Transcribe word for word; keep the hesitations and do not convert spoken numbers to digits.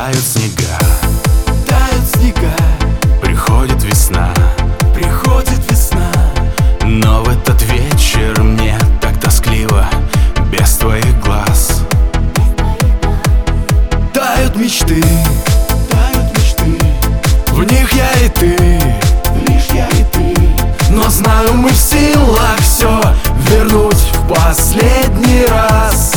Тают снега, тают снега, приходит весна, приходит весна. но в этот вечер мне так тоскливо без твоих глаз. Тают мечты, тают мечты, В них я и ты, лишь я и ты. но знаю, мы в силах все вернуть в последний раз.